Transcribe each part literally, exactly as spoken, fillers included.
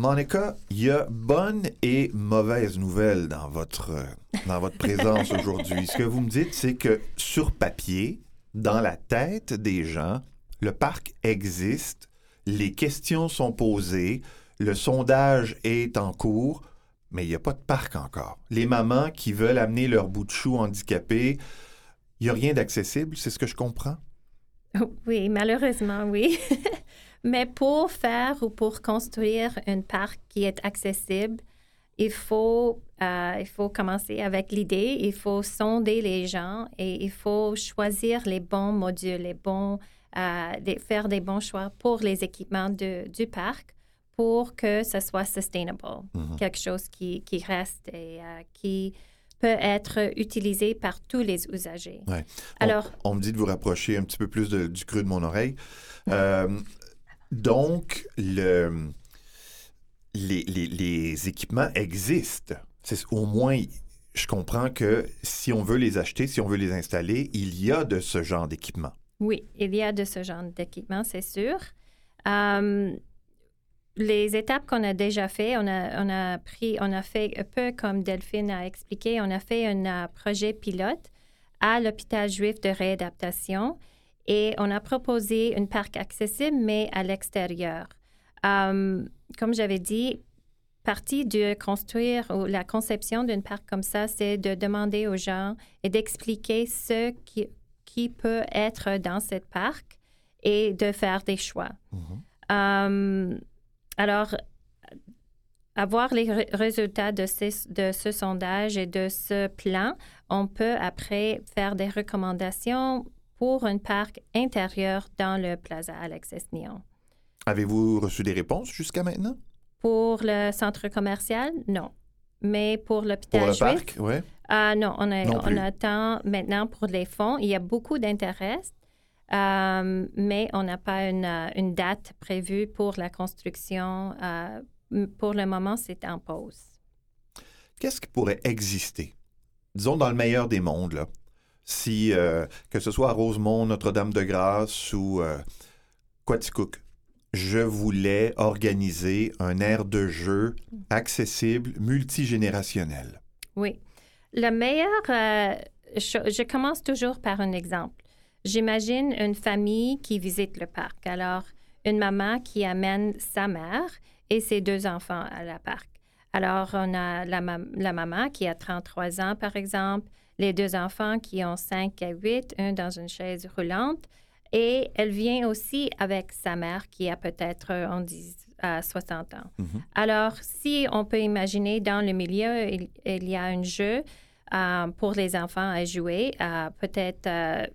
Monica, il y a bonne et mauvaise nouvelle dans votre, euh, dans votre présence aujourd'hui. Ce que vous me dites, c'est que sur papier, dans la tête des gens, le parc existe, les questions sont posées, le sondage est en cours, mais il n'y a pas de parc encore. Les mamans qui veulent amener leur bout de chou handicapé, il n'y a rien d'accessible, c'est ce que je comprends? Oui, malheureusement, oui. Mais pour faire ou pour construire un parc qui est accessible, il faut, euh, il faut commencer avec l'idée, il faut sonder les gens et il faut choisir les bons modules, les bons, euh, les, faire des bons choix pour les équipements de, du parc pour que ce soit sustainable, mm-hmm. quelque chose qui, qui reste et euh, qui peut être utilisé par tous les usagers. Ouais. Alors, on, on me dit de vous rapprocher un petit peu plus de, du creux de mon oreille. Euh, donc, le, les, les, les équipements existent. C'est, au moins, je comprends que si on veut les acheter, si on veut les installer, il y a de ce genre d'équipement. Oui, il y a de ce genre d'équipement, c'est sûr. Um, Les étapes qu'on a déjà fait, on a, on a pris, on a fait un peu comme Delphine a expliqué, on a fait un uh, projet pilote à l'hôpital juif de réadaptation et on a proposé un parc accessible, mais à l'extérieur. Um, comme j'avais dit, partie de construire ou la conception d'un parc comme ça, c'est de demander aux gens et d'expliquer ce qui, qui peut être dans ce parc et de faire des choix. Mm-hmm. Um, Alors, avoir les r- résultats de, ces, de ce sondage et de ce plan, on peut après faire des recommandations pour un parc intérieur dans le Plaza Alexis-Nihon. Avez-vous reçu des réponses jusqu'à maintenant? Pour le centre commercial, non. Mais pour l'hôpital Pour le juif, parc, oui? Euh, non, on, a, non on attend maintenant pour les fonds. Il y a beaucoup d'intérêt. Euh, mais on n'a pas une, une date prévue pour la construction. Euh, pour le moment, c'est en pause. Qu'est-ce qui pourrait exister, disons dans le meilleur des mondes, là, si, euh, que ce soit à Rosemont, Notre-Dame-de-Grâce ou euh, Quaticook, je voulais organiser un aire de jeu accessible, multigénérationnel? Oui. Le meilleur, euh, je, je commence toujours par un exemple. J'imagine une famille qui visite le parc. Alors, une maman qui amène sa mère et ses deux enfants à la parc. Alors, on a la, ma- la maman qui a trente-trois ans, par exemple, les deux enfants qui ont cinq à huit, un dans une chaise roulante. Et elle vient aussi avec sa mère qui a peut-être, on dit, à soixante ans. Mm-hmm. Alors, si on peut imaginer dans le milieu, il, il y a un jeu euh, pour les enfants à jouer, euh, peut-être... Euh,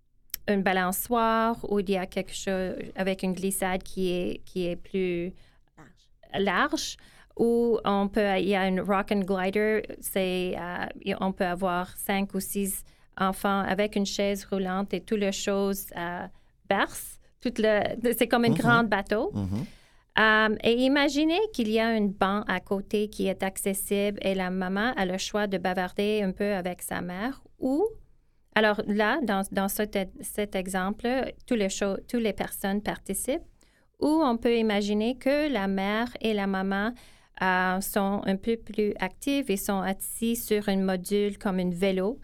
une balançoire où il y a quelque chose avec une glissade qui est, qui est plus large, large ou on peut, il y a une rock and glider, c'est, euh, on peut avoir cinq ou six enfants avec une chaise roulante et toutes les choses euh, bercent. Tout le, c'est comme un mm-hmm. grand bateau. Mm-hmm. Um, et imaginez qu'il y a une banc à côté qui est accessible et la maman a le choix de bavarder un peu avec sa mère ou alors là, dans, dans cet, cet exemple, toutes les, choses, toutes les personnes participent, ou on peut imaginer que la mère et la maman euh, sont un peu plus actives et sont assis sur un module comme un vélo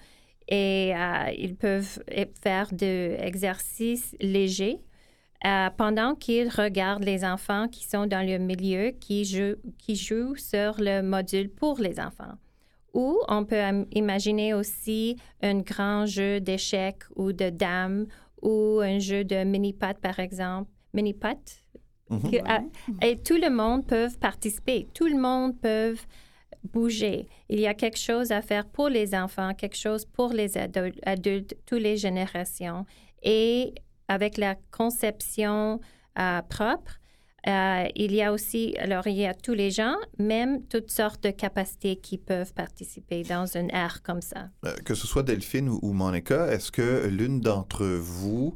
et euh, ils peuvent faire des exercices légers euh, pendant qu'ils regardent les enfants qui sont dans le milieu qui jouent, qui jouent sur le module pour les enfants. Ou on peut imaginer aussi un grand jeu d'échecs ou de dames ou un jeu de mini-pot, par exemple. Mini-pot. Mm-hmm. Que, à, et tout le monde peut participer. Tout le monde peut bouger. Il y a quelque chose à faire pour les enfants, quelque chose pour les adultes, adultes toutes les générations. Et avec la conception euh, propre, Euh, il y a aussi, alors il y a tous les gens, même toutes sortes de capacités qui peuvent participer dans une aire comme ça. Euh, que ce soit Delphine ou, ou Monica, est-ce que l'une d'entre vous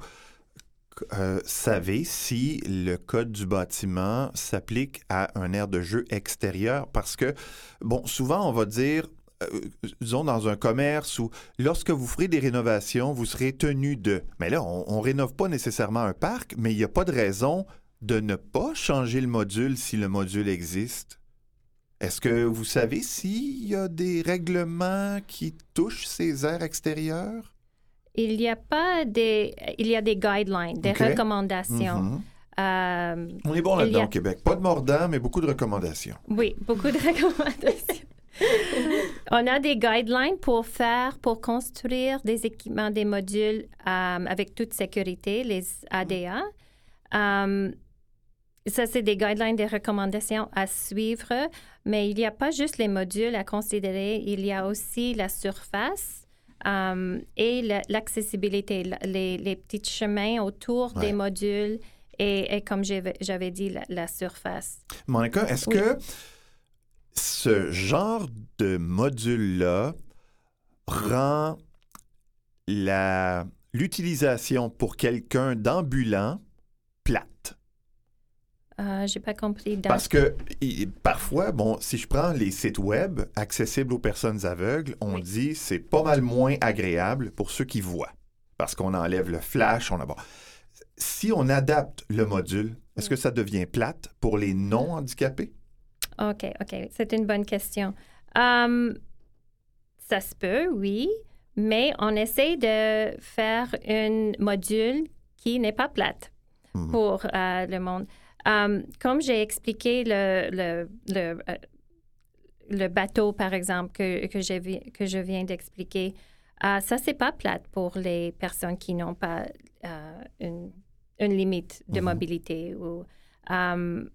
euh, savez si le code du bâtiment s'applique à un aire de jeu extérieur? Parce que, bon, souvent on va dire, euh, disons dans un commerce où lorsque vous ferez des rénovations, vous serez tenu de... Mais là, on ne rénove pas nécessairement un parc, mais il n'y a pas de raison de ne pas changer le module si le module existe? Est-ce que vous savez s'il y a des règlements qui touchent ces aires extérieures? Il y a pas des... Il y a des guidelines, des Okay. recommandations. Mhm. Euh, On est bon il là-dedans y a- au Québec. Pas de mordant, mais beaucoup de recommandations. Oui, beaucoup de recommandations. On a des guidelines pour faire, pour construire des équipements, des modules euh, avec toute sécurité, les A D A. Euh, ça, c'est des guidelines, des recommandations à suivre, mais il n'y a pas juste les modules à considérer, il y a aussi la surface euh, et la- l'accessibilité, la- les, les petits chemins autour Ouais. des modules et, et comme j'avais j'avais dit, la, la surface. Monica, est-ce Oui. que ce genre de module-là rend la, l'utilisation pour quelqu'un d'ambulant plate? Euh, j'ai pas compris. Dans... Parce que i- parfois, bon, si je prends les sites web accessibles aux personnes aveugles, on Oui. dit c'est pas mal moins agréable pour ceux qui voient. Parce qu'on enlève le flash, on a bon. Si on adapte le module, est-ce que ça devient plate pour les non-handicapés? OK, OK. C'est une bonne question. Um, ça se peut, oui, mais on essaie de faire un module qui n'est pas plate Mhm. pour euh, le monde. Um, comme j'ai expliqué le, le, le, euh, le bateau, par exemple, que, que, je, vi- que je viens d'expliquer, euh, ça, c'est pas plate pour les personnes qui n'ont pas euh, une, une limite de Mhm. mobilité. Ou, um,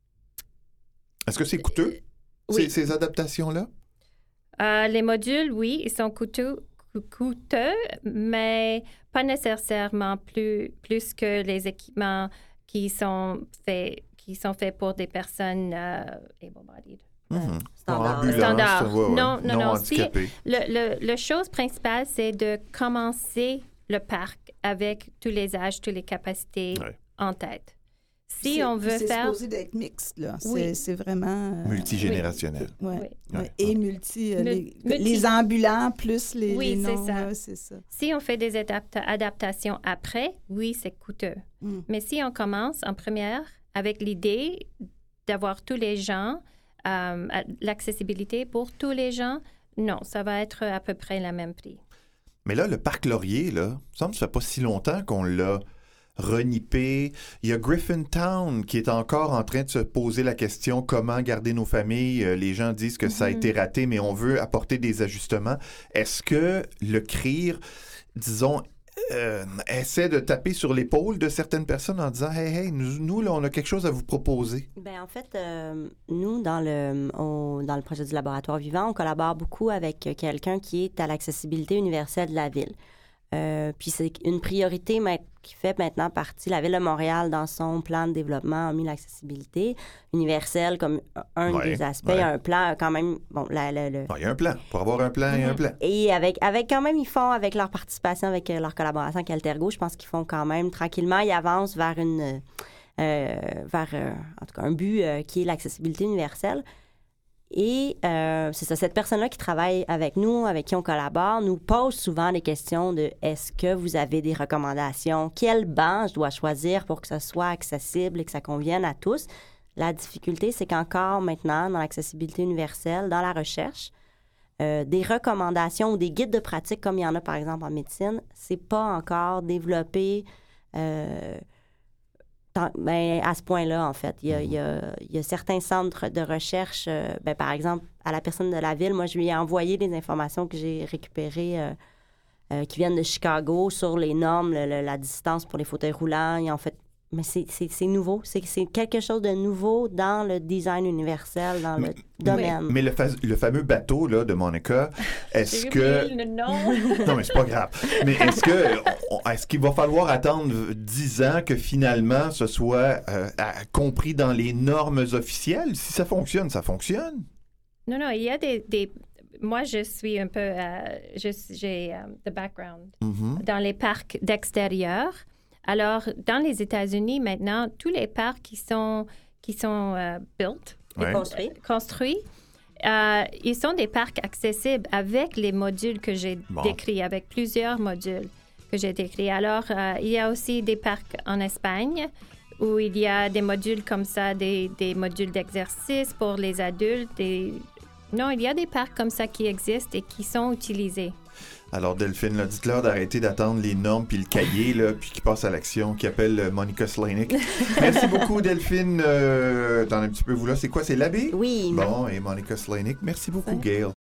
Est-ce que c'est coûteux, oui. ces, ces adaptations-là? Euh, les modules, oui, ils sont coûteux, cou- coûteux, mais pas nécessairement plus, plus que les équipements qui sont faits, qui sont faits pour des personnes euh, able-bodied. Mhm. standard. Ambulance, Standard. ouais, ouais. Non, non, non. Si- handicapés. Le, le, le chose principale, c'est de commencer le parc avec tous les âges, toutes les capacités Ouais. en tête. Si C'est- on veut c'est faire... supposé d'être mixte, là. C'est, Oui. c'est vraiment... euh, Multigénérationnel. ouais, Oui. ouais. Ouais. Et multi, euh, Mul- les, multi- les ambulants plus les, Oui, les c'est non, ça. ouais, c'est ça. Si on fait des adapta- adaptations après, oui, c'est coûteux. Mm. Mais si on commence en première avec l'idée d'avoir tous les gens, euh, l'accessibilité pour tous les gens, non, ça va être à peu près le même prix. Mais là, le parc Laurier, là, il me semble que ça fait pas si longtemps qu'on l'a renippé. Il y a Griffintown qui est encore en train de se poser la question comment garder nos familles. Euh, Les gens disent que ça a Mhm. été raté, mais on veut apporter des ajustements. Est-ce que le C R I R, disons, euh, essaie de taper sur l'épaule de certaines personnes en disant « Hey, hey, nous, nous, là, on a quelque chose à vous proposer. Bien, en fait, euh, nous, dans le, au- dans le projet du laboratoire vivant, on collabore beaucoup avec quelqu'un qui est à l'accessibilité universelle de la ville. Euh, puis c'est une priorité ma- qui fait maintenant partie. La Ville de Montréal, dans son plan de développement, a mis l'accessibilité universelle comme un Ouais, des aspects. ouais. Un plan quand même... Bon, la- la- le, Ah, il y a un plan. Pour avoir un plan, il y a un Mhm. plan. Et avec, avec quand même, ils font, avec leur participation, avec euh, leur collaboration avec Altergo, je pense qu'ils font quand même tranquillement, ils avancent vers une, euh, vers, euh, en tout cas, un but euh, qui est l'accessibilité universelle. Et euh, c'est ça, cette personne-là qui travaille avec nous, avec qui on collabore, nous pose souvent des questions de est-ce que vous avez des recommandations? Quel banc je dois choisir pour que ça soit accessible et que ça convienne à tous? La difficulté, c'est qu'encore maintenant, dans l'accessibilité universelle, dans la recherche, euh, des recommandations ou des guides de pratique, comme il y en a par exemple en médecine, c'est pas encore développé euh, tant- ben, à ce point-là, en fait. Il y a, il y a- il y a certains centres de recherche, euh, ben, par exemple, à la personne de la ville, moi, je lui ai envoyé des informations que j'ai récupérées euh, euh, qui viennent de Chicago sur les normes, le- le- la distance pour les fauteuils roulants. Et en fait, mais c'est, c'est, c'est nouveau. C'est, c'est quelque chose de nouveau dans le design universel, dans le Mais- domaine. Mais le, fa- le fameux bateau là, de Monica, est-ce J'ai que... oublié le nom. Non, mais c'est pas grave. Mais est-ce que on- est-ce qu'il va falloir attendre dix ans que finalement ce soit euh, à- compris dans les normes officielles? Si ça fonctionne, ça fonctionne. Non, non, il y a des... des... Moi, je suis un peu... euh, je suis- j'ai euh, the background Mhm. dans les parcs d'extérieur. Alors, dans les États-Unis, maintenant, tous les parcs qui sont, qui sont euh, built, Ouais. Construit. construits, euh, ils sont des parcs accessibles avec les modules que j'ai Bon. décrits, avec plusieurs modules que j'ai décrits. Alors, euh, il y a aussi des parcs en Espagne où il y a des modules comme ça, des, des modules d'exercice pour les adultes. Des... Non, il y a des parcs comme ça qui existent et qui sont utilisés. Alors, Delphine, là, dites-leur d'arrêter d'attendre les normes puis le cahier, là, puis qu'ils passent à l'action, qui appelle euh, Monica Slanick. Merci beaucoup, Delphine. Euh, t'en as un petit peu, vous, là. C'est quoi, c'est l'abbé? Oui. Bon, et Monica Slanick. Merci beaucoup, Gail.